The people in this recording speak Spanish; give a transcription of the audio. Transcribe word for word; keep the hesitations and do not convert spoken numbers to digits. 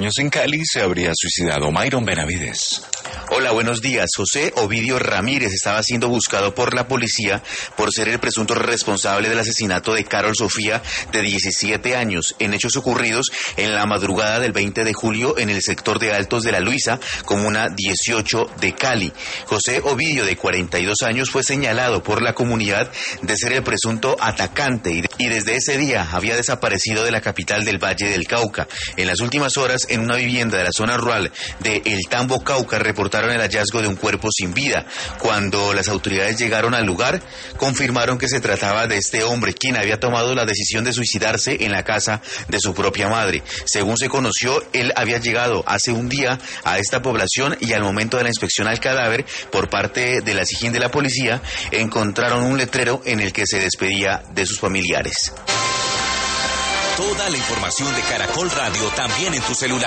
años en Cali se habría suicidado. Myron Benavides. Hola, buenos días. José Ovidio Ramírez estaba siendo buscado por la policía por ser el presunto responsable del asesinato de Carol Sofía, de diecisiete años, en hechos ocurridos en la madrugada del veinte de julio en el sector de Altos de la Luisa, comuna dieciocho de Cali. José Ovidio, de cuarenta y dos años, fue señalado por la comunidad de ser el presunto atacante y desde ese día había desaparecido de la capital del Valle del Cauca. En las últimas horas, en una vivienda de la zona rural de El Tambo, Cauca, reportaron el hallazgo de un cuerpo sin vida. Cuando las autoridades llegaron al lugar, confirmaron que se trataba de este hombre, quien había tomado la decisión de suicidarse en la casa de su propia madre. Según se conoció, él había llegado hace un día a esta población y al momento de la inspección al cadáver por parte de la SIJIN de la policía, encontraron un letrero en el que se despedía de sus familiares. Toda la información de Caracol Radio también en tu celular.